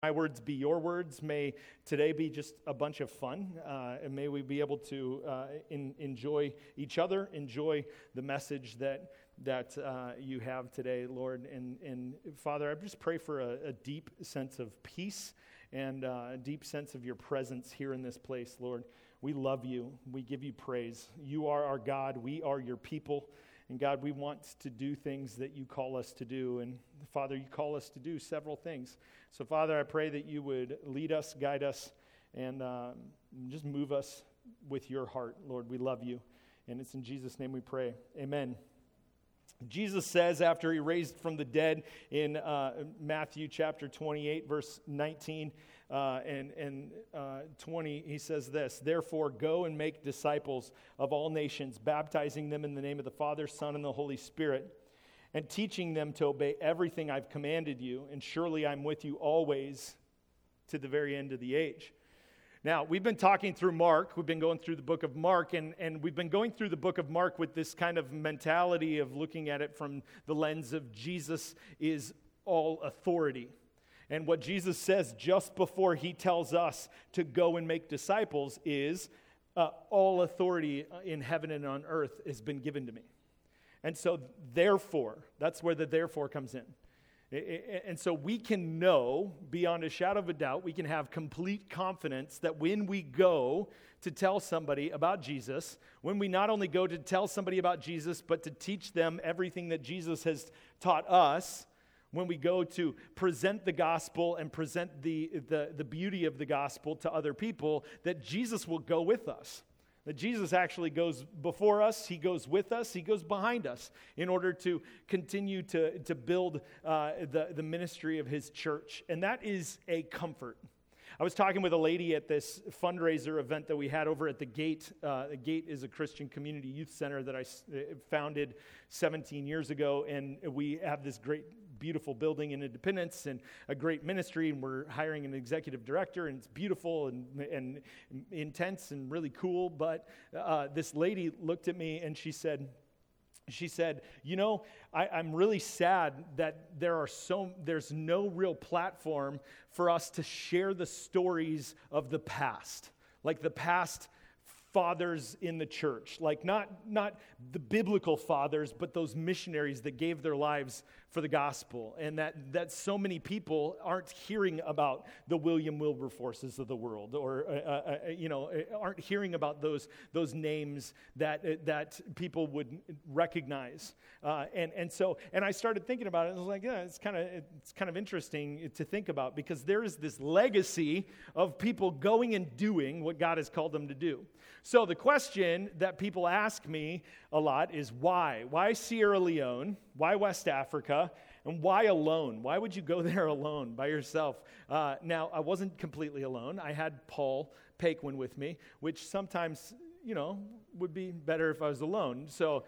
My words be your words. May today be just a bunch of fun, and may we be able to enjoy each other, enjoy the message that you have today, Lord. And Father, I just pray for a deep sense of peace and a deep sense of your presence here in this place, Lord. We love you. We give you praise. You are our God. We are your people. And God, we want to do things that you call us to do. And Father, you call us to do several things. So Father, I pray that you would lead us, guide us, and just move us with your heart. Lord, we love you. And it's in Jesus' name we pray. Amen. Jesus says after he raised from the dead in Matthew chapter 28, verse 19 and 20, he says this, "Therefore go and make disciples of all nations, baptizing them in the name of the Father, Son, and the Holy Spirit, and teaching them to obey everything I've commanded you, and surely I'm with you always to the very end of the age." Now, we've been talking through Mark. We've been going through the book of Mark, and we've been going through the book of Mark with this kind of mentality of looking at it from the lens of Jesus is all authority. And what Jesus says just before he tells us to go and make disciples is, all authority in heaven and on earth has been given to me. And so, therefore, that's where the therefore comes in. And so we can know, beyond a shadow of a doubt, we can have complete confidence that when we go to tell somebody about Jesus, when we not only go to tell somebody about Jesus, but to teach them everything that Jesus has taught us, when we go to present the gospel and present the beauty of the gospel to other people, that Jesus will go with us. That Jesus actually goes before us, he goes with us, he goes behind us in order to continue to build the ministry of his church. And that is a comfort. I was talking with a lady at this fundraiser event that we had over at The Gate. The Gate is a Christian community youth center that I founded 17 years ago, and we have this great beautiful building in Independence and a great ministry, and we're hiring an executive director, and it's beautiful and intense and really cool. But this lady looked at me and she said, "You know, I'm really sad that there's no real platform for us to share the stories of the past, like the past fathers in the church, like not the biblical fathers, but those missionaries that gave their lives for the gospel, and that so many people aren't hearing about the William Wilberforces of the world, or aren't hearing about those names that people would recognize, and I started thinking about it. And I was like, yeah, it's kind of interesting to think about, because there is this legacy of people going and doing what God has called them to do. So the question that people ask me a lot is why? Why Sierra Leone? Why West Africa? And why alone? Why would you go there alone, by yourself? Now, I wasn't completely alone. I had Paul Paquin with me, which sometimes, would be better if I was alone. So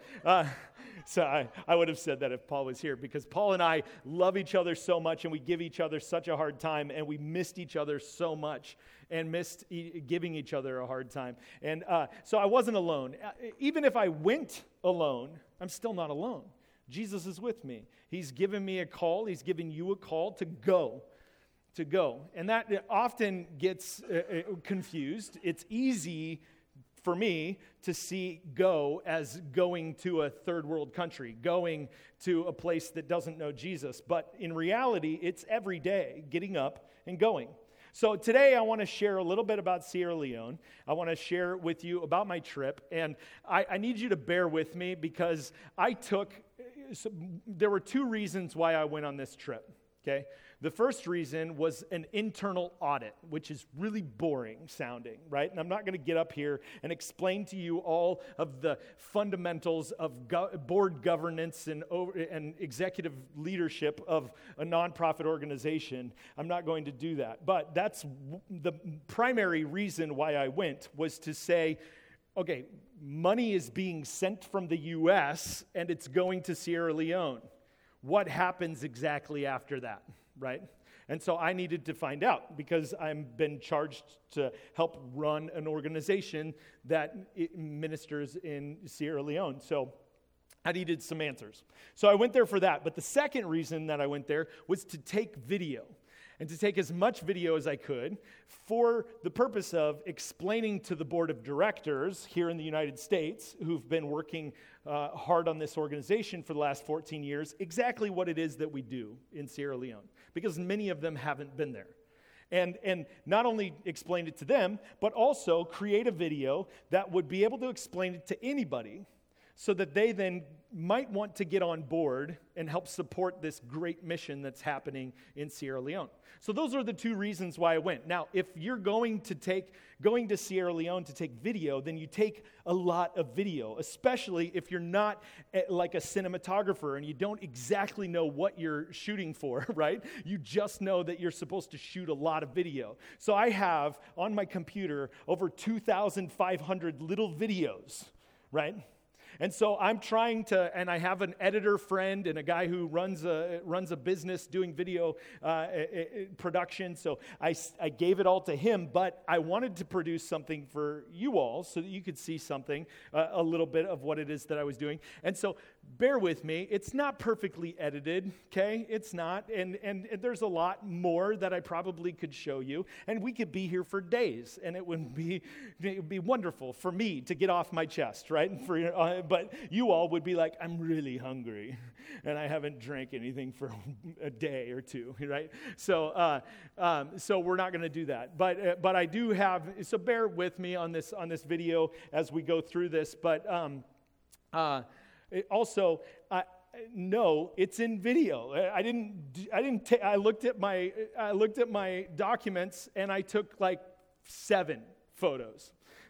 I would have said that if Paul was here, because Paul and I love each other so much, and we give each other such a hard time, and we missed each other so much, and missed giving each other a hard time. And so I wasn't alone. Even if I went alone, I'm still not alone. Jesus is with me. He's given me a call. He's given you a call to go. And that often gets confused. It's easy for me to see go as going to a third world country, going to a place that doesn't know Jesus. But in reality, it's every day getting up and going. So today I want to share a little bit about Sierra Leone. I want to share with you about my trip. And I need you to bear with me, because there were two reasons why I went on this trip. Okay? The first reason was an internal audit, which is really boring sounding, right? And I'm not going to get up here and explain to you all of the fundamentals of board governance and executive leadership of a nonprofit organization. I'm not going to do that. But that's the primary reason why I went, was to say, okay, money is being sent from the U.S. and it's going to Sierra Leone. What happens exactly after that, right? And so I needed to find out, because I've been charged to help run an organization that ministers in Sierra Leone. So I needed some answers. So I went there for that. But the second reason that I went there was to take video. and to take as much video as I could for the purpose of explaining to the board of directors here in the United States, who've been working hard on this organization for the last 14 years, exactly what it is that we do in Sierra Leone, because many of them haven't been there. And not only explain it to them, but also create a video that would be able to explain it to anybody so that they then might want to get on board and help support this great mission that's happening in Sierra Leone. So those are the two reasons why I went. Now, if you're going to Sierra Leone to take video, then you take a lot of video, especially if you're not like a cinematographer and you don't exactly know what you're shooting for, right? You just know that you're supposed to shoot a lot of video. So I have on my computer over 2,500 little videos, right? And so I'm trying to, and I have an editor friend and a guy who runs a business doing video production. So I gave it all to him, but I wanted to produce something for you all so that you could see something, a little bit of what it is that I was doing. And so bear with me. It's not perfectly edited, okay? It's not. And there's a lot more that I probably could show you. And we could be here for days, and it would be wonderful for me to get off my chest, right? But you all would be like, I'm really hungry, and I haven't drank anything for a day or two, right? So we're not going to do that. But I do have. So bear with me on this video as we go through this. But also. No, it's in video. I looked at my documents and I took like 7 photos.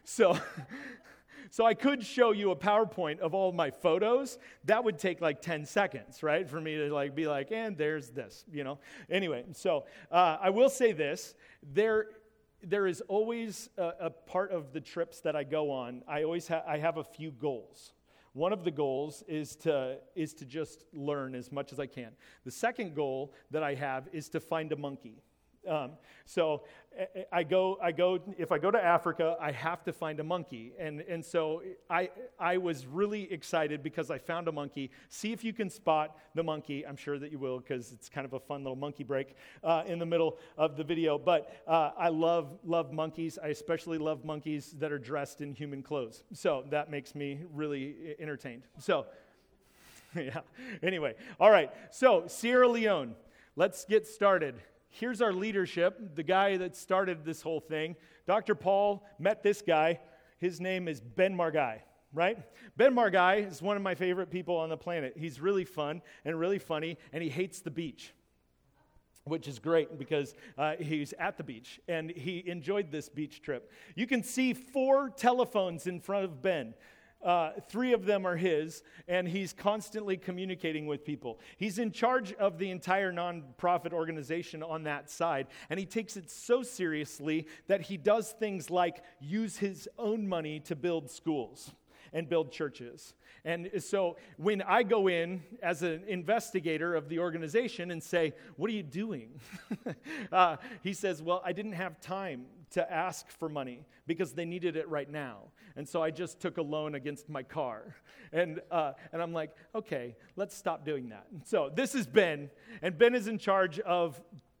So I could show you a PowerPoint of all my photos. That would take like 10 seconds, right? For me to be like, and there's this, Anyway, so I will say this. There is always a part of the trips that I go on. I have a few goals. One of the goals is to just learn as much as I can. The second goal that I have is to find a monkey. So if I go to Africa, I have to find a monkey. And so I was really excited because I found a monkey. See if you can spot the monkey. I'm sure that you will, because it's kind of a fun little monkey break in the middle of the video. But I love monkeys. I especially love monkeys that are dressed in human clothes. So that makes me really entertained. So, yeah. Anyway, all right. So Sierra Leone, let's get started. Here's our leadership, the guy that started this whole thing. Dr. Paul met this guy. His name is Ben Margai, right? Ben Margai is one of my favorite people on the planet. He's really fun and really funny, and he hates the beach, which is great because he's at the beach, and he enjoyed this beach trip. You can see 4 telephones in front of Ben. 3 of them are his, and he's constantly communicating with people. He's in charge of the entire nonprofit organization on that side, and he takes it so seriously that he does things like use his own money to build schools and build churches. And so when I go in as an investigator of the organization and say, what are you doing? He says, well, I didn't have time to ask for money because they needed it right now. And so I just took a loan against my car. And I'm like, okay, let's stop doing that. So this is Ben, and Ben is in charge of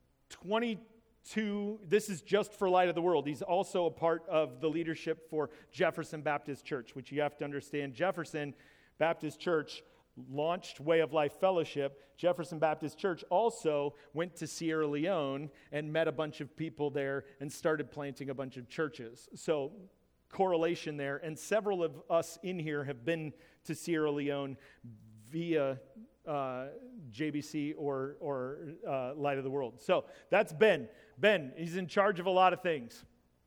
22, this is just for Light of the World. He's also a part of the leadership for Jefferson Baptist Church, which you have to understand. Jefferson Baptist Church launched Way of Life Fellowship. Jefferson Baptist Church also went to Sierra Leone and met a bunch of people there and started planting a bunch of churches. So correlation there, and several of us in here have been to Sierra Leone via JBC or Light of the World. So that's Ben. Ben, he's in charge of a lot of things.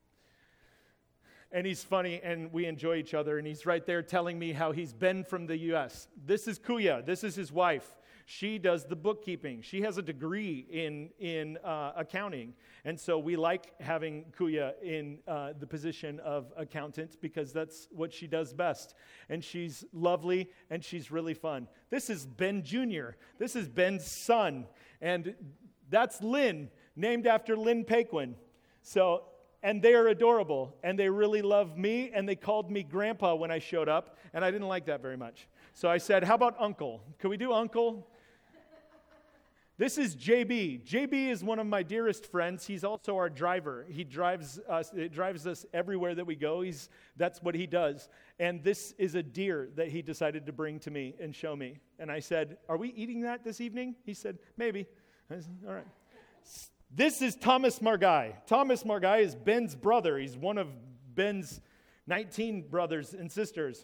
And he's funny, and we enjoy each other, and he's right there telling me how he's been from the U.S. This is Kuya. This is his wife. She does the bookkeeping. She has a degree in accounting. And so we like having Kuya in the position of accountant because that's what she does best. And she's lovely, and she's really fun. This is Ben Jr. This is Ben's son. And that's Lynn, named after Lynn Paquin. So... and they are adorable, and they really love me, and they called me Grandpa when I showed up, and I didn't like that very much. So I said, how about Uncle? Can we do Uncle? This is JB. JB is one of my dearest friends. He's also our driver. He drives us everywhere that we go. That's what he does. And this is a deer that he decided to bring to me and show me. And I said, "Are we eating that this evening?" He said, "Maybe." I said, "All right." This is Thomas Margai. Thomas Margai is Ben's brother. He's one of Ben's 19 brothers and sisters.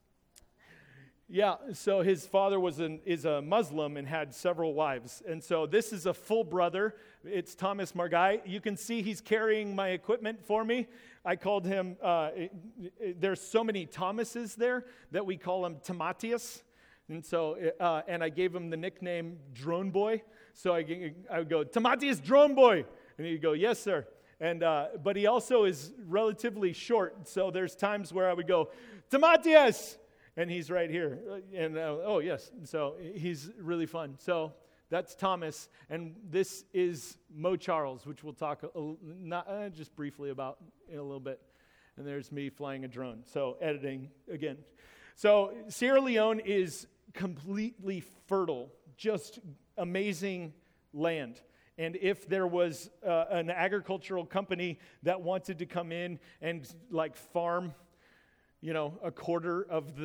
Yeah, so his father is a Muslim and had several wives. And so this is a full brother. It's Thomas Margai. You can see he's carrying my equipment for me. I called him, there's so many Thomases there that we call him Tomatius. And so, and I gave him the nickname Drone Boy. So I would go, "Tomatius Drone Boy." And he'd go, "Yes, sir." And but he also is relatively short. So there's times where I would go, "Tomatius!" And he's right here. And, oh, yes. So he's really fun. So that's Thomas. And this is Mo Charles, which we'll talk just briefly about in a little bit. And there's me flying a drone. So editing again. So Sierra Leone is completely fertile, just amazing land. And if there was an agricultural company that wanted to come in and like farm, a quarter of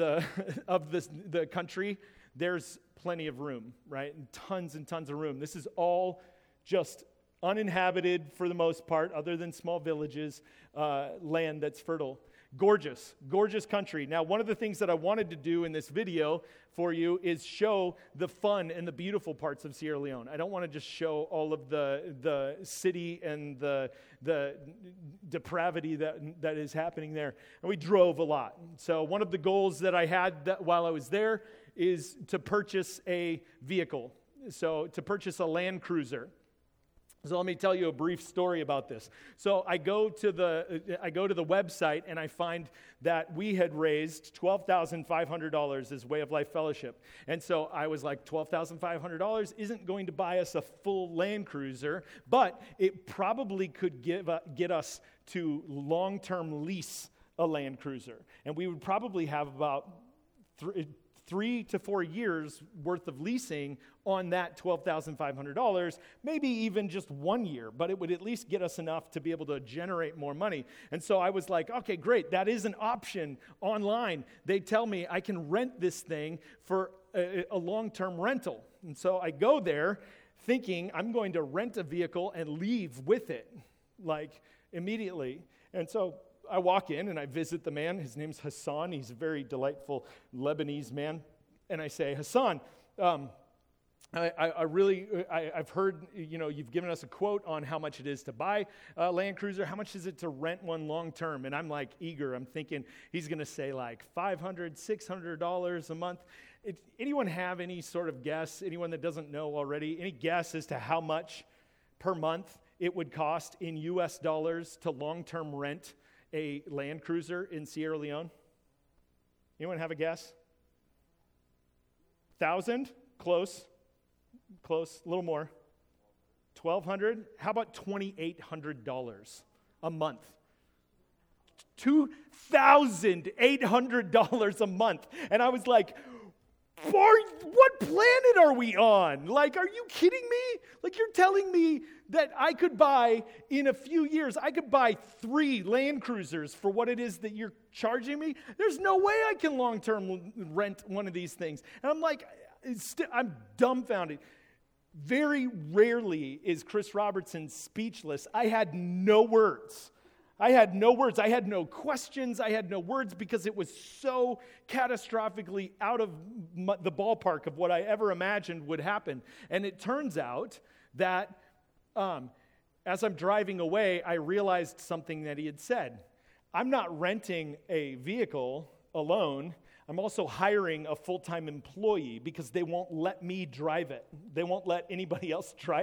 the country, there's plenty of room, right? And tons of room. This is all just uninhabited for the most part, other than small villages, land that's fertile. Gorgeous country. Now, one of the things that I wanted to do in this video for you is show the fun and the beautiful parts of Sierra Leone. I don't want to just show all of the city and the depravity that is happening there. And we drove a lot. So one of the goals that I had while I was there is to purchase a vehicle. So to purchase a Land Cruiser. So let me tell you a brief story about this. So I go to the website and I find that we had raised $12,500 as Way of Life Fellowship. And so I was like, $12,500 isn't going to buy us a full Land Cruiser, but it probably could get us to long-term lease a Land Cruiser. And we would probably have about 3 to 4 years worth of leasing on that $12,500, maybe even just 1 year, but it would at least get us enough to be able to generate more money. And so I was like, okay, great, that is an option online. They tell me I can rent this thing for a long-term rental. And so I go there thinking I'm going to rent a vehicle and leave with it, like immediately. And so I walk in and I visit the man. His name's Hassan. He's a very delightful Lebanese man. And I say, "Hassan, I've heard, you've given us a quote on how much it is to buy a Land Cruiser. How much is it to rent one long term?" And I'm like eager. I'm thinking he's going to say like $500, $600 a month. Anyone have any sort of guess? Anyone that doesn't know already? Any guess as to how much per month it would cost in U.S. dollars to long-term rent a Land Cruiser in Sierra Leone? Anyone have a guess? 1,000? Close, a little more. 1,200? How about $2,800 a month? $2,800 a month. And I was like, what planet are we on? Like, are you kidding me? Like, you're telling me that I could buy, in a few years, I could buy 3 Land Cruisers for what it is that you're charging me? There's no way I can long-term rent one of these things. And I'm like, I'm dumbfounded. Very rarely is Chris Robertson speechless. I had no words. I had no questions. I had no words because it was so catastrophically out of the ballpark of what I ever imagined would happen. And it turns out that as I'm driving away, I realized something that he had said. I'm not renting a vehicle alone. I'm also hiring a full-time employee because they won't let me drive it. They won't let anybody else drive it.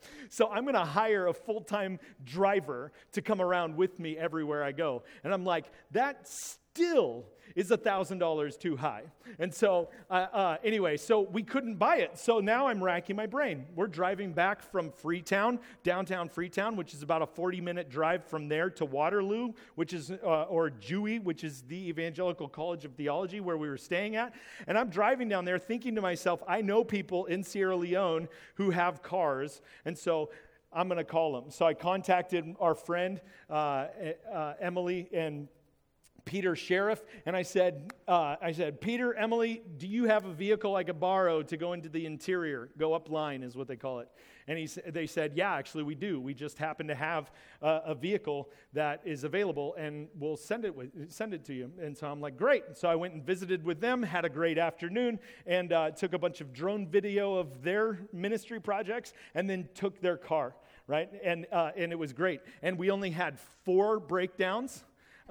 So I'm going to hire a full-time driver to come around with me everywhere I go. And I'm like, that still is $1,000 too high. And so anyway, so we couldn't buy it. So now I'm racking my brain. We're driving back from Freetown, downtown Freetown, which is about a 40-minute drive from there to Waterloo, which is, or Dewey, which is the Evangelical College of Theology where we were staying at. And I'm driving down there thinking to myself, I know people in Sierra Leone who have cars, and so I'm going to call them. So I contacted our friend, Emily and Peter Sheriff, and I said, Peter, Emily, do you have a vehicle I could borrow to go into the interior? Go up line is what they call it. And they said, yeah, actually we do. We just happen to have a vehicle that is available, and we'll send it to you. And so I'm like, great. So I went and visited with them, had a great afternoon, and took a bunch of drone video of their ministry projects, and then took their car, right? And it was great. And we only had 4 breakdowns.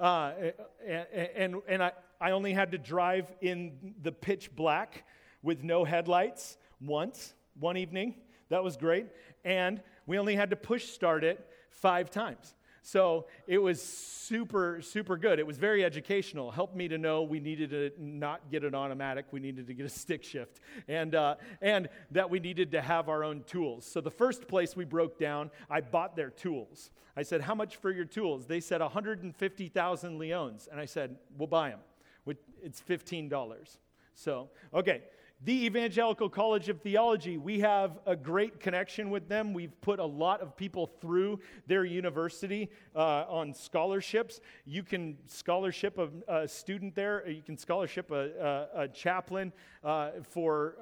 And I only had to drive in the pitch black with no headlights one evening. That was great. And we only had to push start it 5 times. So it was super, super good. It was very educational. Helped me to know we needed to not get an automatic. We needed to get a stick shift. And that we needed to have our own tools. So the first place we broke down, I bought their tools. I said, how much for your tools? They said 150,000 leones. And I said, we'll buy them. It's $15. So, okay. The Evangelical College of Theology, we have a great connection with them. We've put a lot of people through their university on scholarships. You can scholarship a student there. You can scholarship a chaplain for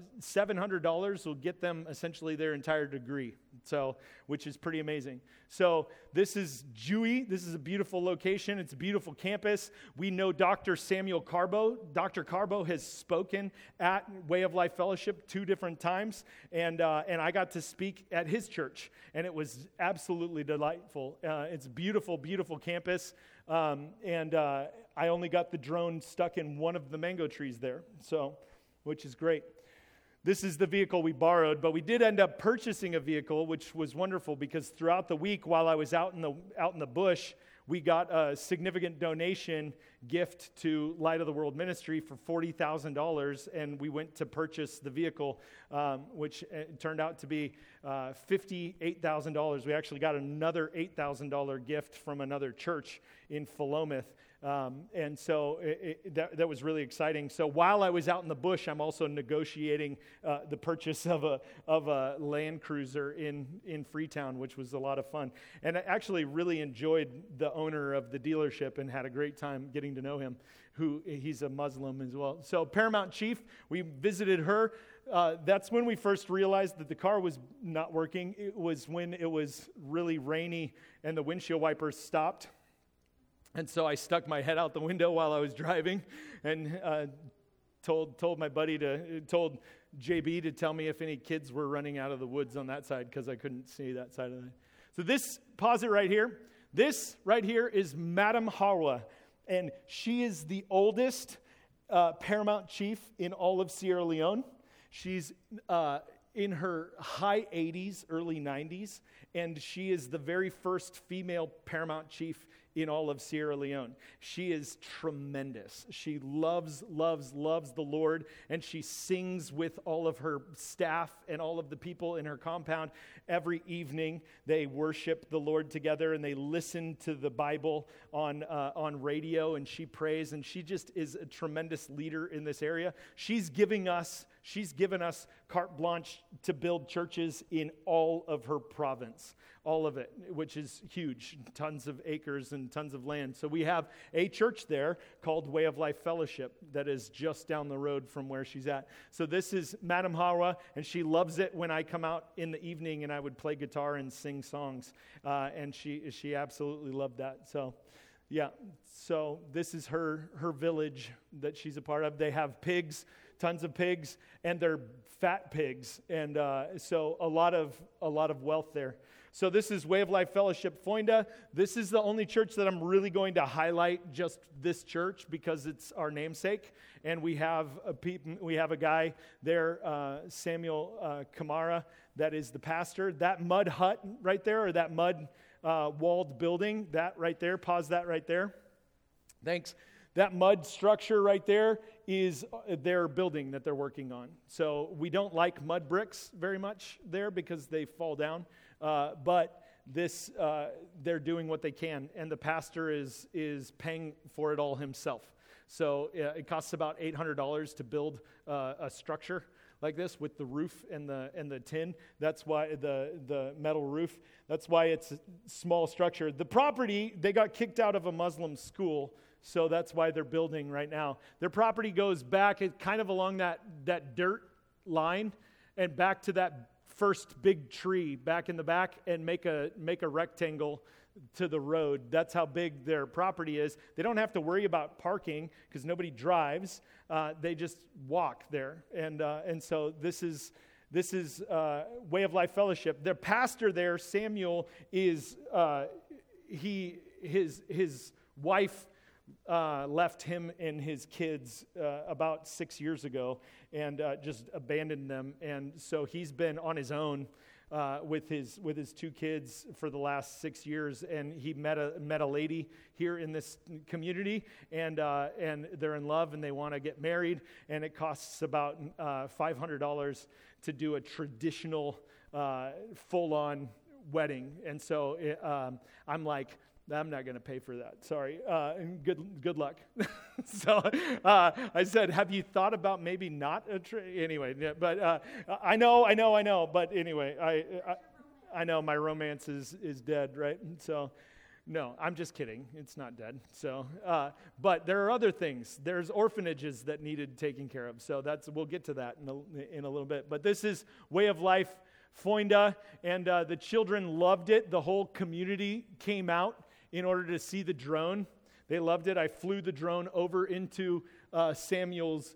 $700 will get them essentially their entire degree, so which is pretty amazing. So this is Dewey. This is a beautiful location. It's a beautiful campus. We know Dr. Samuel Carbo. Dr. Carbo has spoken at Way of Life Fellowship 2 different times, and I got to speak at his church, and it was absolutely delightful. It's a beautiful, beautiful campus, and I only got the drone stuck in one of the mango trees there, so which is great. This is the vehicle we borrowed, but we did end up purchasing a vehicle, which was wonderful because throughout the week while I was out in the bush, we got a significant donation gift to Light of the World Ministry for $40,000, and we went to purchase the vehicle, which turned out to be $58,000. We actually got another $8,000 gift from another church in Philomath. And so that was really exciting. So while I was out in the bush, I'm also negotiating the purchase of a Land Cruiser in Freetown, which was a lot of fun. And I actually really enjoyed the owner of the dealership and had a great time getting to know him. He's a Muslim as well. So Paramount Chief, we visited her. That's when we first realized that the car was not working. It was when it was really rainy and the windshield wipers stopped. And so I stuck my head out the window while I was driving and told JB to tell me if any kids were running out of the woods on that side because I couldn't see that side of it. So pause it right here. This right here is Madam Harwa, and she is the oldest Paramount Chief in all of Sierra Leone. She's in her high 80s, early 90s, and she is the very first female Paramount Chief in all of Sierra Leone. She is tremendous. She loves the Lord, and she sings with all of her staff and all of the people in her compound. Every evening, they worship the Lord together, and they listen to the Bible on radio, and she prays, and she just is a tremendous leader in this area. She's given us carte blanche to build churches in all of her province. All of it, which is huge, tons of acres and tons of land. So we have a church there called Way of Life Fellowship that is just down the road from where she's at. So this is Madam Harwa, and she loves it when I come out in the evening and I would play guitar and sing songs. And she absolutely loved that. So yeah, so this is her village that she's a part of. They have pigs, tons of pigs, and they're fat pigs, and so a lot of wealth there. So this is Way of Life Fellowship Foinda. This is the only church that I'm really going to highlight, just this church, because it's our namesake. And we have a guy there, Samuel Kamara, that is the pastor. That mud hut right there, or that mud walled building, that right there, pause that right there. Thanks. That mud structure right there is their building that they're working on. So we don't like mud bricks very much there because they fall down. But this, they're doing what they can, and the pastor is paying for it all himself. So it costs about $800 to build a structure like this with the roof and the tin. That's why the metal roof. That's why it's a small structure. The property, they got kicked out of a Muslim school, so that's why they're building right now. Their property goes back kind of along that dirt line and back to that first big tree back in the back, and make a rectangle to the road. That's how big their property is. They don't have to worry about parking because nobody drives. They just walk there, and so this is Way of Life Fellowship. Their pastor there, Samuel, is his wife left him and his kids about 6 years ago, and just abandoned them. And so he's been on his own with his two kids for the last 6 years. And he met a lady here in this community, and they're in love and they want to get married. And it costs about $500 to do a traditional full-on wedding. And so I'm like, I'm not going to pay for that. Sorry. Good luck. So I said, have you thought about maybe not anyway? But I know. But anyway, I know my romance is dead, right? So no, I'm just kidding. It's not dead. So, but there are other things. There's orphanages that needed taking care of. So we'll get to that in a little bit. But this is Way of Life Foinda, and the children loved it. The whole community came out in order to see the drone. They loved it. I flew the drone over into Samuel's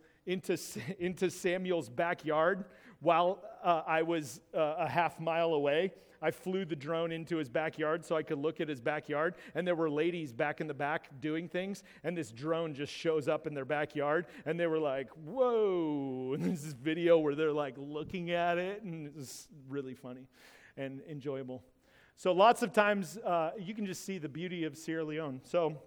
backyard while I was a half mile away. I flew the drone into his backyard so I could look at his backyard, and there were ladies back in the back doing things, and this drone just shows up in their backyard, and they were like, whoa, and there's this video where they're like looking at it, and it was really funny and enjoyable. So lots of times you can just see the beauty of Sierra Leone. So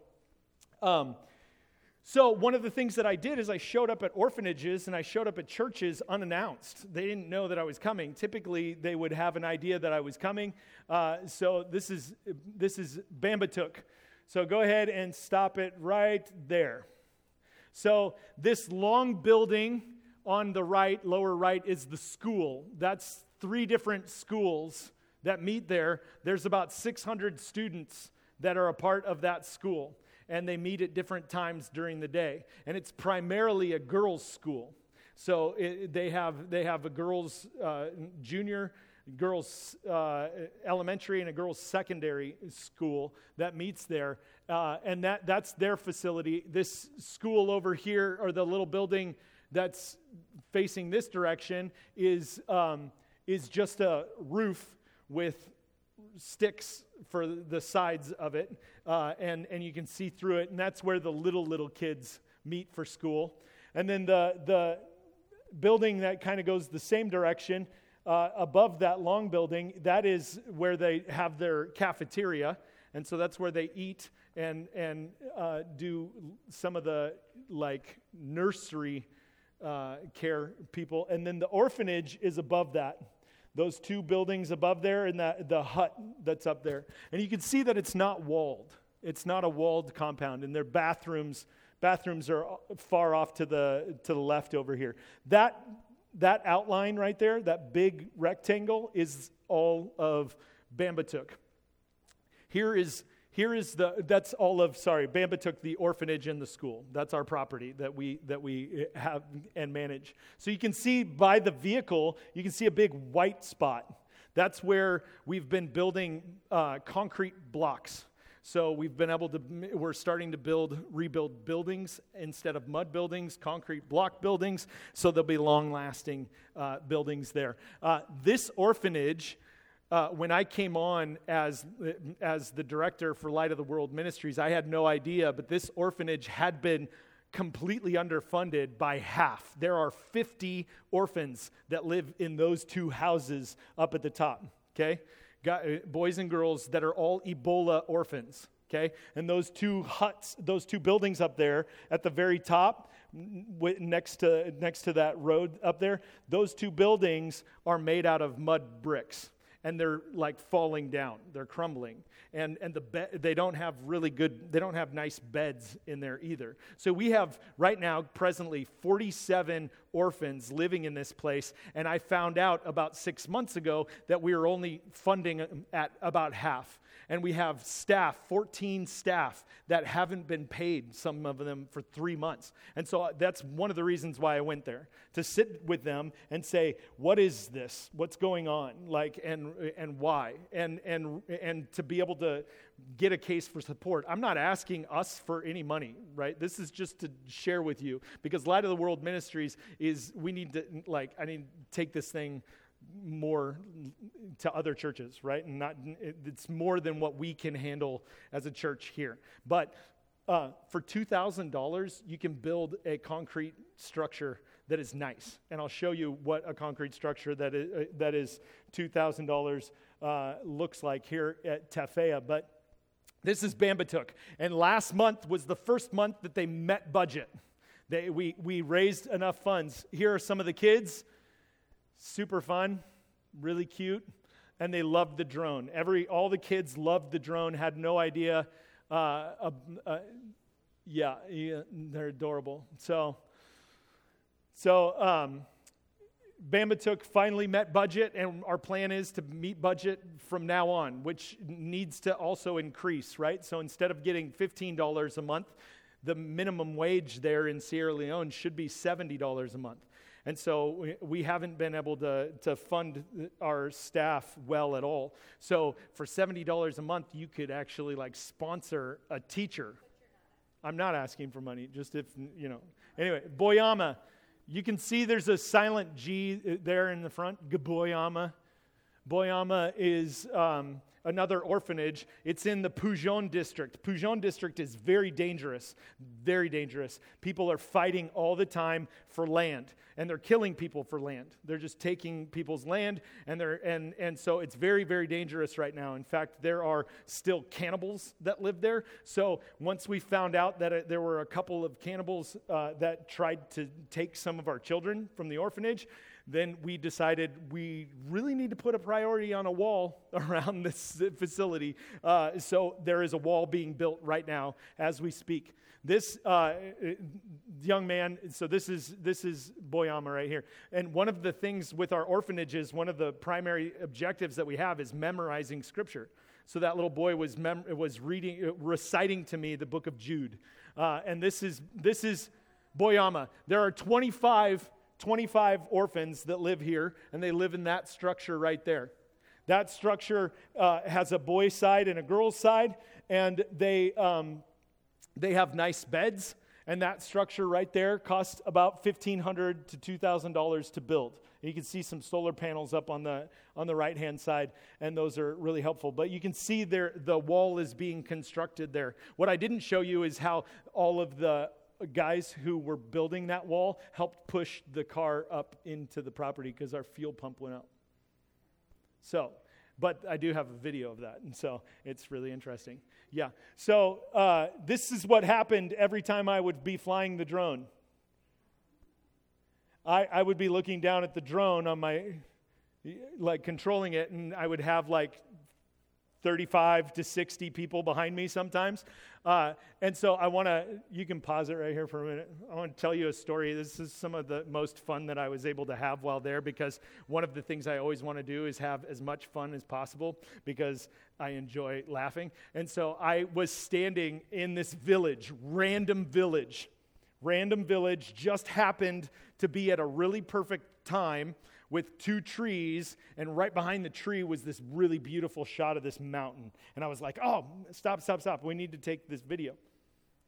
one of the things that I did is I showed up at orphanages and I showed up at churches unannounced. They didn't know that I was coming. Typically, they would have an idea that I was coming. So this is Bambatuk. So go ahead and stop it right there. So this long building on the right, lower right, is the school. That's 3 different schools that meet there. There's about 600 students that are a part of that school, and they meet at different times during the day. And it's primarily a girls' school. So they have a girls' junior, girls' elementary, and a girls' secondary school that meets there. And that's their facility. This school over here, or the little building that's facing this direction, is just a roof with sticks for the sides of it, and you can see through it, and that's where the little kids meet for school. And then the building that kind of goes the same direction, above that long building, that is where they have their cafeteria, and so that's where they eat and do some of the like nursery care people. And then the orphanage is above that. Those 2 buildings above there, and the hut that's up there. And you can see that it's not walled. It's not a walled compound. And their bathrooms are far off to the left over here. That outline right there, that big rectangle, is all of Bambatuk. That's all of Bambatuk, the orphanage and the school. That's our property that we have and manage. So you can see by the vehicle, you can see a big white spot. That's where we've been building concrete blocks. So we're starting to rebuild buildings instead of mud buildings, concrete block buildings. So there'll be long-lasting buildings there. This orphanage when I came on as the director for Light of the World Ministries, I had no idea, but this orphanage had been completely underfunded by half. There are 50 orphans that live in those two houses up at the top, okay? Boys and girls that are all Ebola orphans, okay? And those two huts, those two buildings up there at the very top, next to that road up there, those two buildings are made out of mud bricks. And they're like falling down. They're crumbling. And they don't have nice beds in there either. So we have right now, presently, 47 orphans living in this place. And I found out about 6 months ago that we are only funding at about half. And we have 14 staff that haven't been paid, some of them for 3 months. And so that's one of the reasons why I went there, to sit with them and say, what is this? What's going on? And why? And to be able to get a case for support. I'm not asking us for any money, right? This is just to share with you, because Light of the World Ministries I need to take this thing more to other churches, right? And it's more than what we can handle as a church here. But for $2,000, you can build a concrete structure that is nice. And I'll show you what a concrete structure that is $2,000 looks like here at Tafea. But this is Bambatuk. And last month was the first month that they met budget. We raised enough funds. Here are some of the kids. Super fun, really cute, and they loved the drone. All the kids loved the drone, had no idea. They're adorable. So Bambatuk finally met budget, and our plan is to meet budget from now on, which needs to also increase, right? So instead of getting $15 a month, the minimum wage there in Sierra Leone should be $70 a month. And so we haven't been able to fund our staff well at all. So for $70 a month, you could actually sponsor a teacher. I'm not asking for money, just if, Anyway, Boyama. You can see there's a silent G there in the front, Boyama. Boyama is another orphanage. It's in the Pujon district. Pujon district is very dangerous, very dangerous. People are fighting all the time for land, and they're killing people for land. They're just taking people's land, and so it's very, very dangerous right now. In fact, there are still cannibals that live there. So once we found out that there were a couple of cannibals that tried to take some of our children from the orphanage, then we decided we really need to put a priority on a wall around this facility. So there is a wall being built right now as we speak. This young man, so this is Boyama right here. And one of the things with our orphanages, one of the primary objectives that we have is memorizing Scripture. So that little boy was reciting to me the book of Jude. And this is Boyama. There are 25 orphans that live here, and they live in that structure right there. That structure has a boys' side and a girls' side, and they have nice beds, and that structure right there costs about $1,500 to $2,000 to build. And you can see some solar panels up on the right-hand side, and those are really helpful. But you can see there the wall is being constructed there. What I didn't show you is how all of the guys who were building that wall helped push the car up into the property because our fuel pump went out. So, but I do have a video of that, and so it's really interesting. Yeah, so this is what happened every time I would be flying the drone. I would be looking down at the drone on my, controlling it, and I would have 35 to 60 people behind me sometimes. And so you can pause it right here for a minute. I want to tell you a story. This is some of the most fun that I was able to have while there, because one of the things I always want to do is have as much fun as possible because I enjoy laughing. And so I was standing in this village, random village, just happened to be at a really perfect time with two trees, and right behind the tree was this really beautiful shot of this mountain. And I was like, oh, stop. We need to take this video.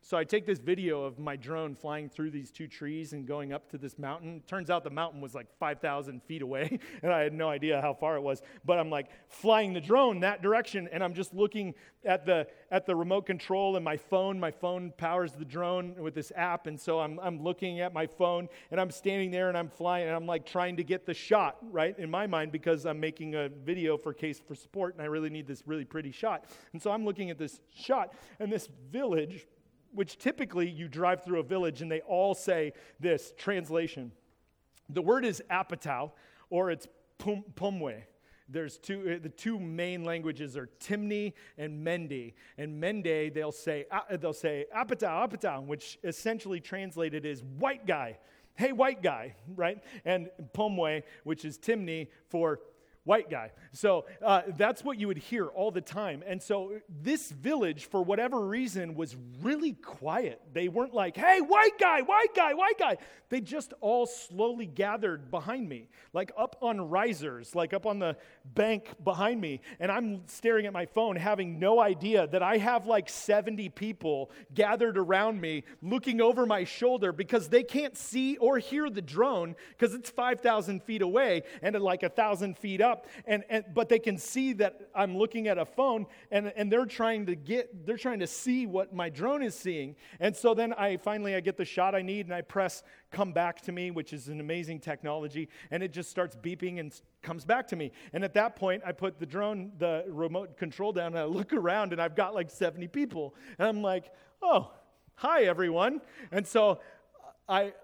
So I take this video of my drone flying through these two trees and going up to this mountain. Turns out the mountain was like 5,000 feet away, and I had no idea how far it was. But I'm like flying the drone that direction, and I'm just looking at the remote control and my phone. My phone powers the drone with this app, and so I'm looking at my phone, and I'm standing there, and I'm flying, and I'm like trying to get the shot, right, in my mind, because I'm making a video for Case for Support, and I really need this really pretty shot. And so I'm looking at this shot, and this village, which typically you drive through a village and they all say this, translation. The word is Apatow, or it's Pumwe. There's the two main languages are Timni and Mende. And Mende, they'll say Apatow, Apatow, which essentially translated is white guy. Hey, white guy, right? And Pumwe, which is Timni for white guy. So that's what you would hear all the time. And so this village, for whatever reason, was really quiet. They weren't like, hey, white guy, white guy, white guy. They just all slowly gathered behind me, like up on risers, like up on the bank behind me. And I'm staring at my phone, having no idea that I have like 70 people gathered around me, looking over my shoulder because they can't see or hear the drone because it's 5,000 feet away and like 1,000 feet up. But they can see that I'm looking at a phone, and they're trying to see what my drone is seeing. And so then I get the shot I need, and I press come back to me, which is an amazing technology, and it just starts beeping and comes back to me. And at that point, I put the remote control down, and I look around, and I've got like 70 people. And I'm like, oh, hi, everyone. And so I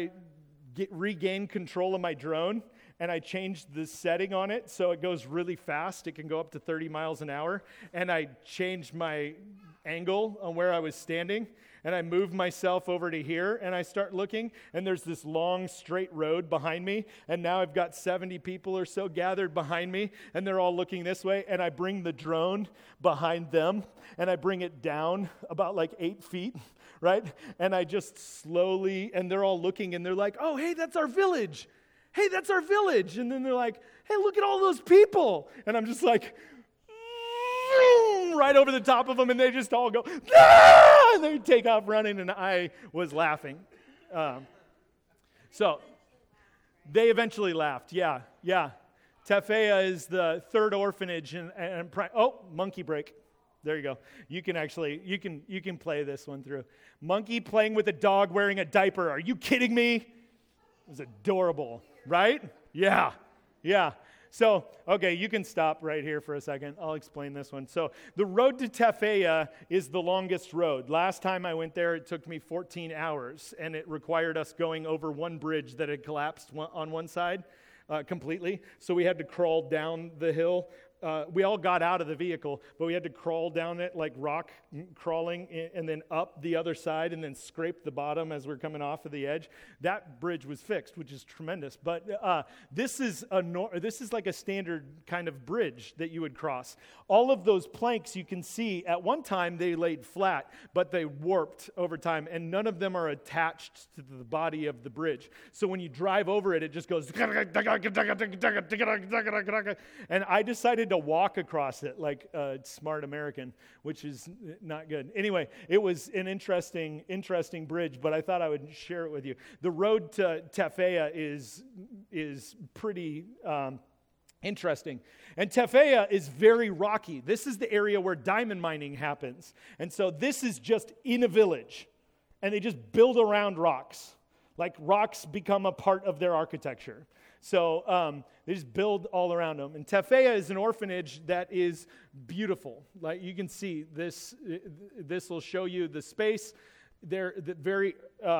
regain control of my drone, and I changed the setting on it so it goes really fast. It can go up to 30 miles an hour. And I changed my angle on where I was standing, and I moved myself over to here, and I start looking, and there's this long, straight road behind me, and now I've got 70 people or so gathered behind me, and they're all looking this way, and I bring the drone behind them, and I bring it down about like 8 feet, right? And I just slowly, and they're all looking, and they're like, oh, hey, that's our village. Hey, that's our village. And then they're like, hey, look at all those people. And I'm just like, right over the top of them, and they just all go, ah! And they take off running, and I was laughing. So they eventually laughed. Yeah. Tefea is the third orphanage. Monkey break. There you go. You can play this one through. Monkey playing with a dog wearing a diaper. Are you kidding me? It was adorable. Right? Yeah. So, okay, you can stop right here for a second. I'll explain this one. So, the road to Tefea is the longest road. Last time I went there, it took me 14 hours, and it required us going over one bridge that had collapsed on one side completely. So, we had to crawl down the hill. We all got out of the vehicle, but we had to crawl down it like rock crawling, and then up the other side, and then scrape the bottom as we're coming off of the edge. That bridge was fixed, which is tremendous. But this is like a standard kind of bridge that you would cross. All of those planks you can see at one time they laid flat, but they warped over time, and none of them are attached to the body of the bridge. So when you drive over it, it just goes, and I decided to walk across it like a smart American, which is not good. Anyway, it was an interesting bridge, but I thought I would share it with you. The road to Tefea is pretty interesting. And Tefea is very rocky. This is the area where diamond mining happens. And so this is just in a village, and they just build around rocks. Like rocks become a part of their architecture. So they just build all around them. And Tefea is an orphanage that is beautiful. Like you can see, this will show you the space. They're very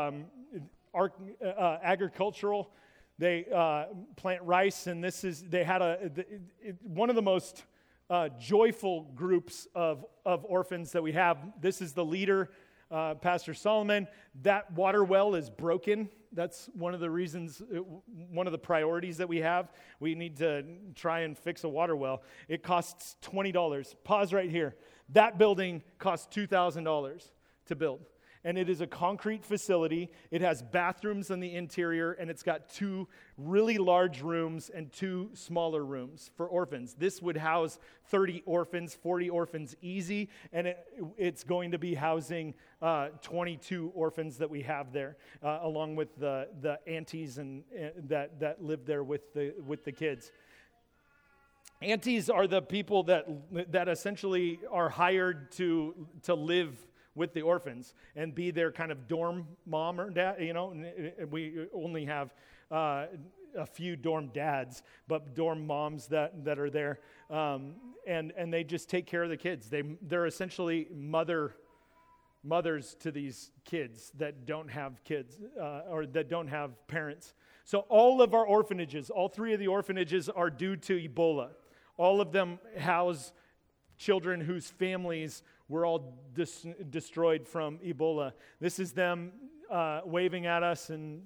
agricultural. They plant rice, and they had one of the most joyful groups of orphans that we have. This is the leader, Pastor Solomon. That water well is broken. That's one of the reasons, one of the priorities that we have. We need to try and fix a water well. It costs $20. Pause right here. That building costs $2,000 to build. And it is a concrete facility. It has bathrooms on the interior, and it's got 2 really large rooms and 2 smaller rooms for orphans. This would house 30 orphans, 40 orphans easy, and it's going to be housing 22 orphans that we have there, along with the aunties and that live there with the kids. Aunties are the people that essentially are hired to live with the orphans and be their kind of dorm mom or dad. We only have a few dorm dads, but dorm moms that are there, and they just take care of the kids. They're essentially mothers to these kids that don't have kids or that don't have parents. So all of our orphanages, all 3 of the orphanages are due to Ebola. All of them house children whose families were all destroyed from Ebola. This is them waving at us, and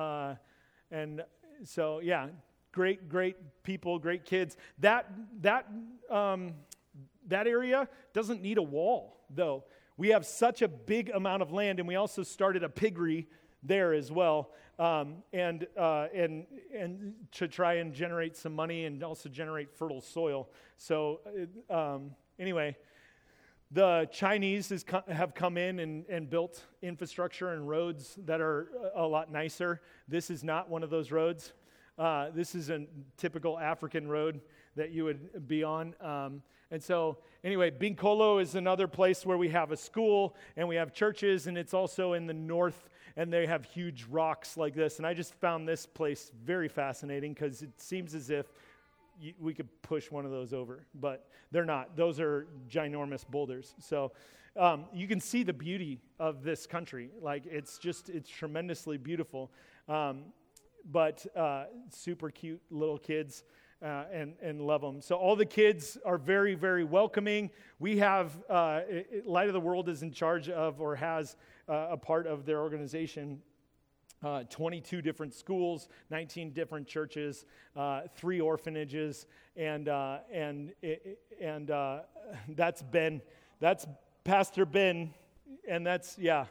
so yeah, great people, great kids. That area doesn't need a wall, though. We have such a big amount of land, and we also started a piggery there as well, and to try and generate some money and also generate fertile soil. So anyway. The Chinese have come in and built infrastructure and roads that are a lot nicer. This is not one of those roads. This is a typical African road that you would be on. And so, anyway, Bingkolo is another place where we have a school and we have churches, and it's also in the north, and they have huge rocks like this. And I just found this place very fascinating because it seems as if we could push one of those over, but they're not. Those are ginormous boulders. So you can see the beauty of this country. Like, it's tremendously beautiful, but super cute little kids, and love them. So all the kids are very, very welcoming. We have, Light of the World is in charge of, or has a part of their organization, 22 different schools, 19 different churches, 3 orphanages, and that's Pastor Ben, and that's Yep.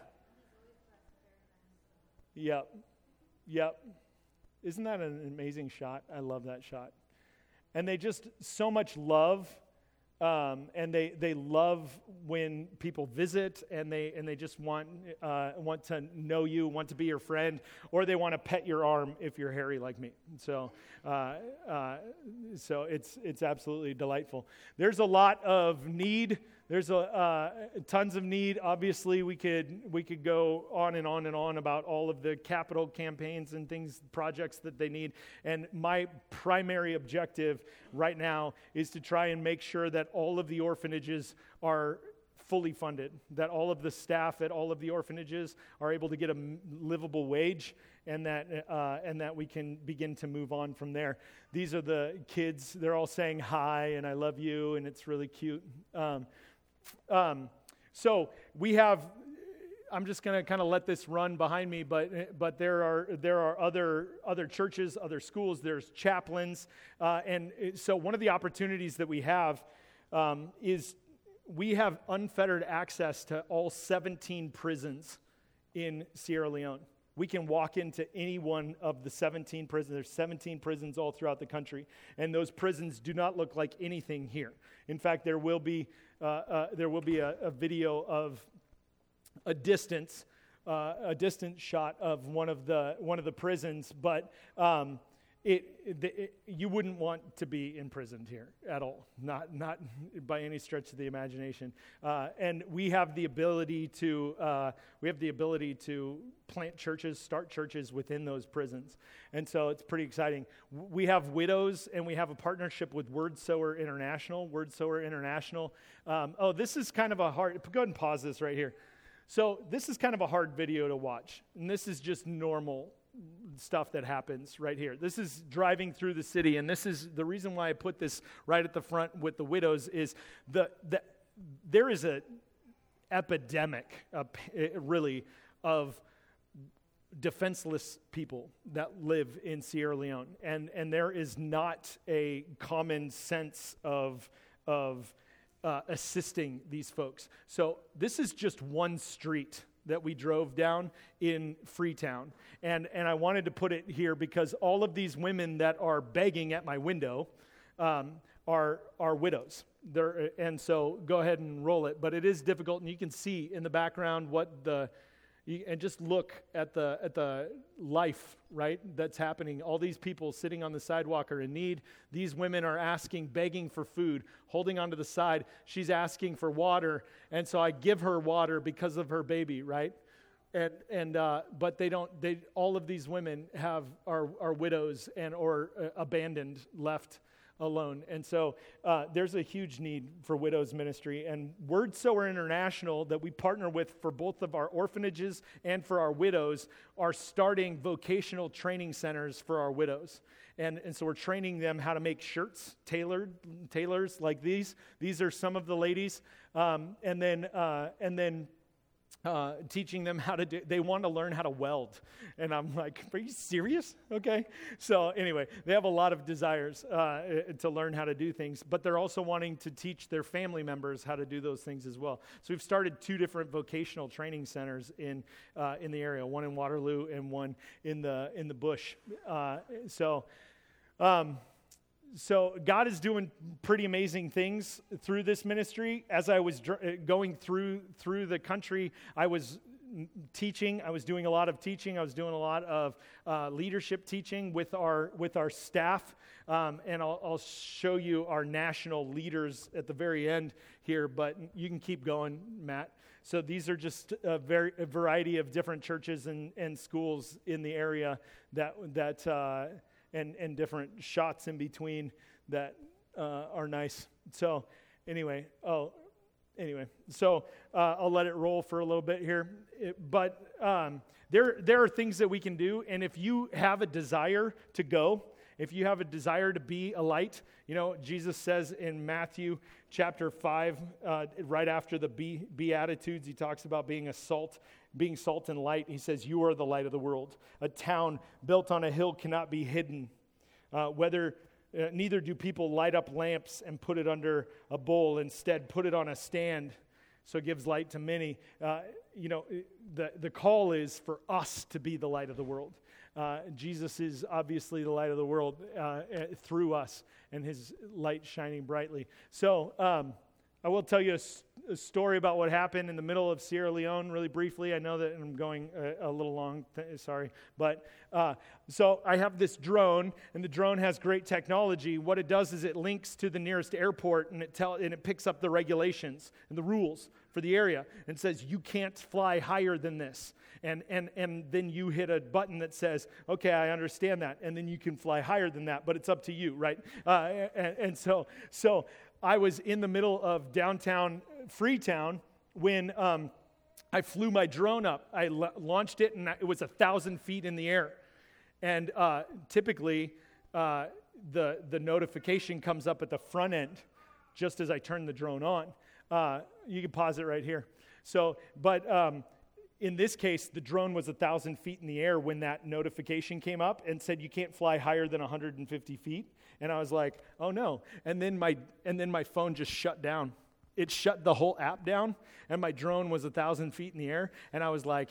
Isn't that an amazing shot? I love that shot. And they just so much love. And they love when people visit, and they just want to know you, want to be your friend, or they want to pet your arm if you're hairy like me. So it's absolutely delightful. There's a lot of need. There's tons of need. Obviously, we could go on and on and on about all of the capital campaigns and projects that they need. And my primary objective right now is to try and make sure that all of the orphanages are fully funded, that all of the staff at all of the orphanages are able to get a livable wage, and that we can begin to move on from there. These are the kids. They're all saying hi and I love you, and it's really cute. So we have, I'm just going to kind of let this run behind me, but there are other churches, other schools, there's chaplains, and so one of the opportunities that we have is we have unfettered access to all 17 prisons in Sierra Leone. We can walk into any one of the 17 prisons. There's 17 prisons all throughout the country, and those prisons do not look like anything here. In fact, there will be a video of a distant shot of one of the prisons, but you wouldn't want to be imprisoned here at all, not by any stretch of the imagination. And we have the ability to plant churches, start churches within those prisons, and so it's pretty exciting. We have widows, and we have a partnership with Word Sower International. This is kind of a hard. Go ahead and pause this right here. So this is kind of a hard video to watch, and this is just normal stuff that happens right here. This is driving through the city, and this is the reason why I put this right at the front with the widows is there is an epidemic, really, of defenseless people that live in Sierra Leone, and there is not a common sense of assisting these folks. So this is just one street that we drove down in Freetown. And I wanted to put it here because all of these women that are begging at my window are widows. And so go ahead and roll it. But it is difficult, and you can see in the background and just look at the life, right, that's happening. All these people sitting on the sidewalk are in need. These women are begging for food, holding onto the side. She's asking for water, and so I give her water because of her baby, right? But all of these women are widows or abandoned, left alone. And so there's a huge need for widows ministry. And Word Sower International, that we partner with for both of our orphanages and for our widows, are starting vocational training centers for our widows. And so we're training them how to make shirts, tailors like these. These are some of the ladies. And then teaching them how to they want to learn how to weld. And I'm like, are you serious? Okay. So anyway, they have a lot of desires to learn how to do things, but they're also wanting to teach their family members how to do those things as well. So we've started 2 different vocational training centers in the area, one in Waterloo and one in the bush. So God is doing pretty amazing things through this ministry. As I was going through the country, I was teaching. I was doing a lot of teaching. I was doing a lot of leadership teaching with our staff. And I'll show you our national leaders at the very end here, but you can keep going, Matt. So these are just a variety of different churches and schools in the area and different shots in between that are nice. So anyway, I'll let it roll for a little bit here. There are things that we can do, and if you have a desire to go, if you have a desire to be a light, Jesus says in Matthew chapter 5, right after the Beatitudes, he talks about being salt and light. He says, you are the light of the world. A town built on a hill cannot be hidden. Neither do people light up lamps and put it under a bowl. Instead, put it on a stand so it gives light to many. The call is for us to be the light of the world. Jesus is obviously the light of the world through us and his light shining brightly. So I will tell you a story about what happened in the middle of Sierra Leone really briefly. I know that I'm going a little long, sorry. But so I have this drone, and the drone has great technology. What it does is it links to the nearest airport, and it picks up the regulations and the rules for the area and says, you can't fly higher than this. And then you hit a button that says, okay, I understand that. And then you can fly higher than that, but it's up to you, right? So I was in the middle of downtown Freetown when I flew my drone up. I launched it, and it was 1,000 feet in the air. And typically, the notification comes up at the front end just as I turn the drone on. You can pause it right here. In this case, the drone was 1,000 feet in the air when that notification came up and said you can't fly higher than 150 feet. And I was like, oh no. And then my phone just shut down. It shut the whole app down, and my drone was 1,000 feet in the air, and I was like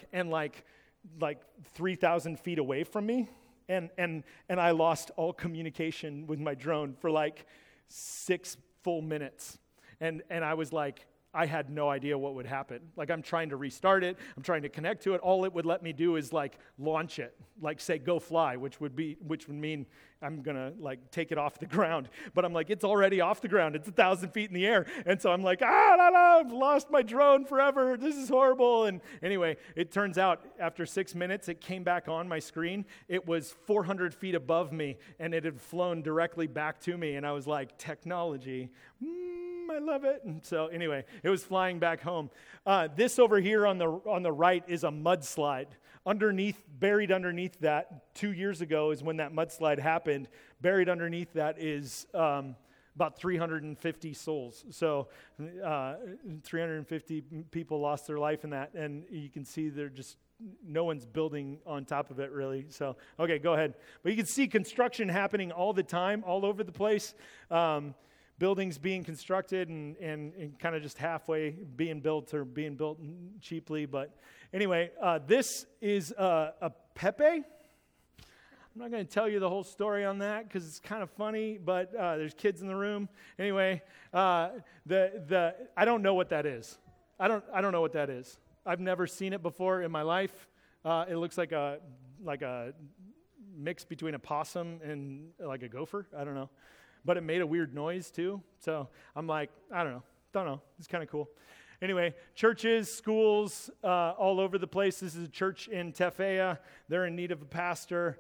3,000 feet away from me, and I lost all communication with my drone for like 6 full minutes. And I was like, I had no idea what would happen. Like, I'm trying to restart it. I'm trying to connect to it. All it would let me do is like launch it, like say go fly, which would mean I'm gonna like take it off the ground. But I'm like, it's already off the ground. It's 1,000 feet in the air, and so I'm like, I've lost my drone forever. This is horrible. And anyway, it turns out after 6 minutes, it came back on my screen. It was 400 feet above me, and it had flown directly back to me. And I was like, technology. I love it. And so anyway, it was flying back home. This over here on the right is a mudslide. Buried underneath that, 2 years ago is when that mudslide happened. Buried underneath that is about 350 souls. So 350 people lost their life in that, and you can see no one's building on top of it really. So, okay, go ahead. But you can see construction happening all the time, all over the place. buildings being constructed and kind of just halfway being built or being built cheaply. But anyway, this is a Pepe. I'm not going to tell you the whole story on that because it's kind of funny, but there's kids in the room. Anyway, I don't know what that is. I don't know what that is. I've never seen it before in my life. It looks like a mix between a possum and like a gopher. I don't know. But it made a weird noise too. So I'm like, I don't know. It's kind of cool. Anyway, churches, schools, all over the place. This is a church in Tefea. They're in need of a pastor.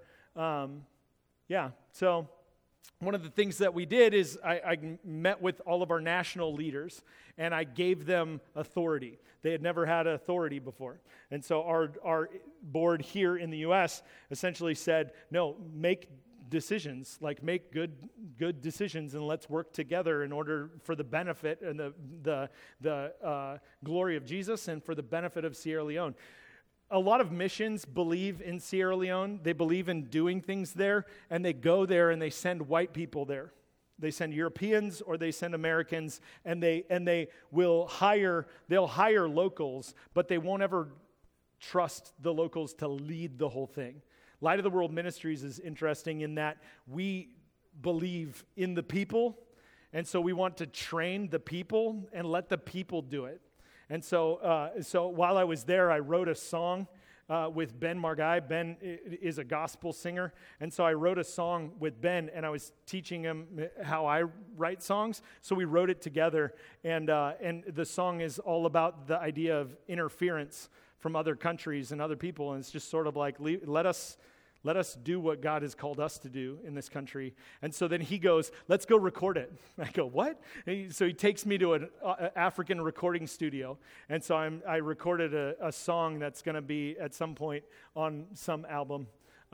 So one of the things that we did is I met with all of our national leaders, and I gave them authority. They had never had authority before. And so our board here in the U.S. essentially said, no, make decisions, like make good decisions, and let's work together in order for the benefit and the glory of Jesus and for the benefit of Sierra Leone. A lot of missions believe in Sierra Leone. They believe in doing things there, and they go there and they send white people there. They send Europeans or they send Americans, and they'll hire locals, but they won't ever trust the locals to lead the whole thing. Light of the World Ministries is interesting in that we believe in the people, and so we want to train the people and let the people do it. And so while I was there, I wrote a song with Ben Margai. Ben is a gospel singer, and so I wrote a song with Ben, and I was teaching him how I write songs. So we wrote it together, and the song is all about the idea of interference from other countries and other people, and it's just sort of like, let us do what God has called us to do in this country. And so then he goes, let's go record it. I go, what? So he takes me to an African recording studio. And so I recorded a song that's going to be at some point on some album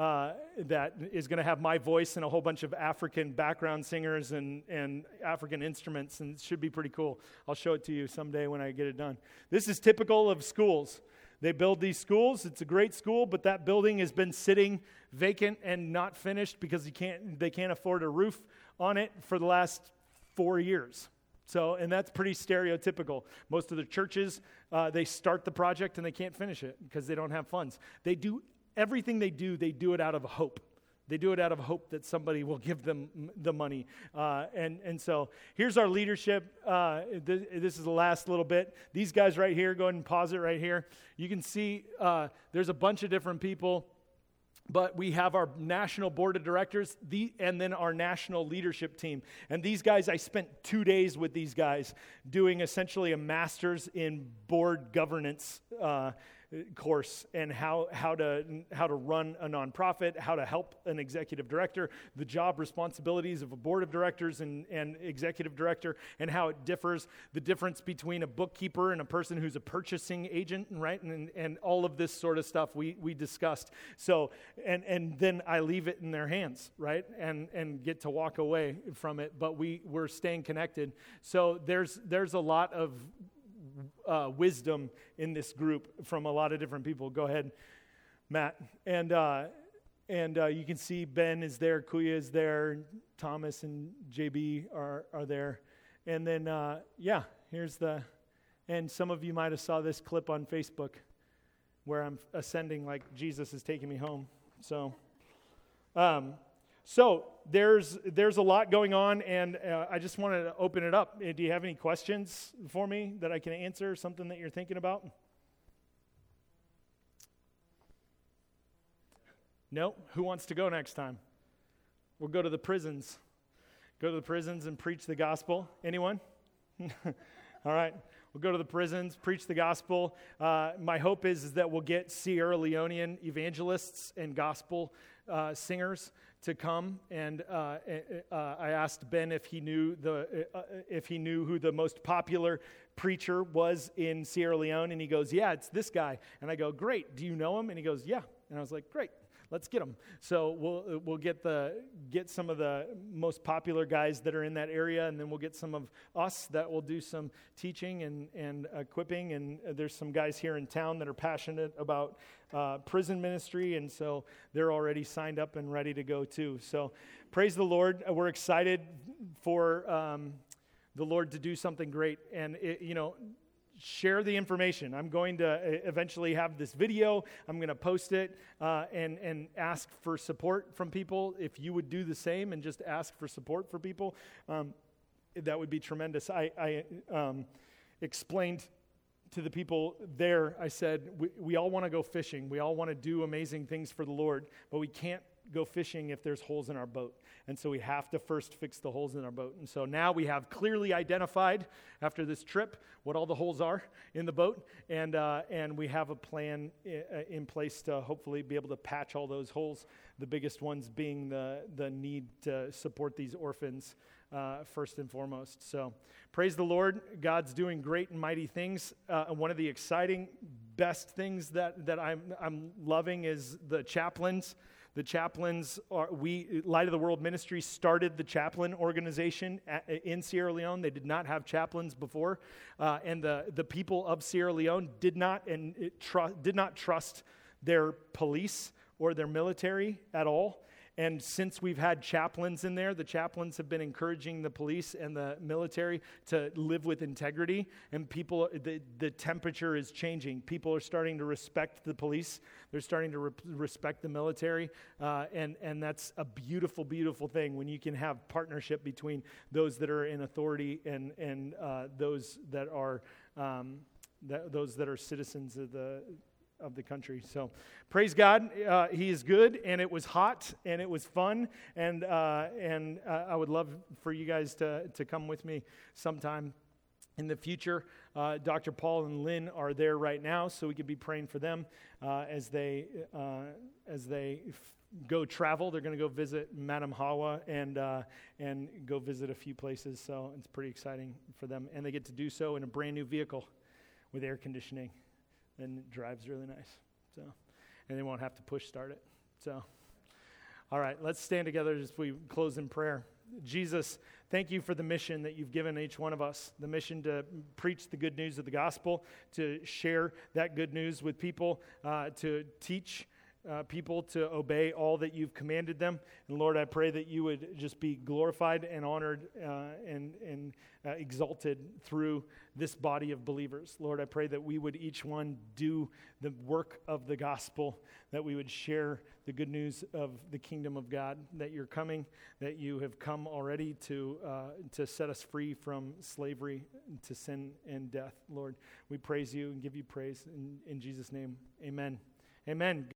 that is going to have my voice and a whole bunch of African background singers and African instruments, and it should be pretty cool. I'll show it to you someday when I get it done. This is typical of schools. They build these schools. It's a great school, but that building has been sitting vacant and not finished because they can't afford a roof on it for the last 4 years. So, and that's pretty stereotypical. Most of the churches, they start the project and they can't finish it because they don't have funds. They do everything they do it out of hope. They do it out of hope that somebody will give them the money. And so here's our leadership. This is the last little bit. These guys right here, go ahead and pause it right here. You can see there's a bunch of different people, but we have our national board of directors and then our national leadership team. And these guys, I spent 2 days with these guys doing essentially a master's in board governance course and how to run a nonprofit, how to help an executive director, the job responsibilities of a board of directors and executive director, and how it differs, the difference between a bookkeeper and a person who's a purchasing agent, right? And all of this sort of stuff we discussed. So and then I leave it in their hands, right? And get to walk away from it, but we're staying connected. So there's a lot of wisdom in this group from a lot of different people. Go ahead, Matt. And you can see Ben is there, Kuya is there, Thomas and JB are there. And then, here's and some of you might have saw this clip on Facebook where I'm ascending like Jesus is taking me home. So there's a lot going on, and I just wanted to open it up. Do you have any questions for me that I can answer, something that you're thinking about? No? Who wants to go next time? We'll go to the prisons. Go to the prisons and preach the gospel. Anyone? All right. We'll go to the prisons, preach the gospel. My hope is that we'll get Sierra Leonean evangelists and gospel singers to come, and I asked Ben if he knew who the most popular preacher was in Sierra Leone, and he goes, "Yeah, it's this guy." And I go, "Great, do you know him?" And he goes, "Yeah." And I was like, "Great, let's get him." So we'll get some of the most popular guys that are in that area, and then we'll get some of us that will do some teaching and equipping. And there's some guys here in town that are passionate about prison ministry, and so they're already signed up and ready to go too. So praise the Lord. We're excited for the Lord to do something great. And, share the information. I'm going to eventually have this video. I'm going to post it and ask for support from people. If you would do the same and just ask for support for people, that would be tremendous. I explained to the people there, I said, we all want to go fishing. We all want to do amazing things for the Lord, but we can't go fishing if there's holes in our boat. And so we have to first fix the holes in our boat. And so now we have clearly identified, after this trip, what all the holes are in the boat. And we have a plan in place to hopefully be able to patch all those holes, the biggest ones being the need to support these orphans first and foremost. So praise the Lord. God's doing great and mighty things. And one of the exciting, best things that I'm loving is the chaplains. The chaplains Light of the World Ministry started the chaplain organization in Sierra Leone. They did not have chaplains before, and the people of Sierra Leone did not trust their police or their military at all. And since we've had chaplains in there, the chaplains have been encouraging the police and the military to live with integrity. And the temperature is changing. People are starting to respect the police. They're starting to respect the military. And that's a beautiful, beautiful thing when you can have partnership between those that are in authority and those that are citizens of the country. So praise God. He is good, and it was hot, and it was fun, and I would love for you guys to come with me sometime in the future. Dr. Paul and Lynn are there right now, so we could be praying for them as they go travel. They're going to go visit Madam Hawa and go visit a few places, so it's pretty exciting for them, and they get to do so in a brand new vehicle with air conditioning. And it drives really nice. So, and they won't have to push start it. So, all right, let's stand together as we close in prayer. Jesus, thank you for the mission that you've given each one of us, the mission to preach the good news of the gospel, to share that good news with people, to teach people to obey all that you've commanded them. And Lord, I pray that you would just be glorified and honored and exalted through this body of believers. Lord, I pray that we would each one do the work of the gospel, that we would share the good news of the kingdom of God, that you're coming, that you have come already to set us free from slavery to sin and death. Lord, we praise you and give you praise. In Jesus' name, amen. Amen.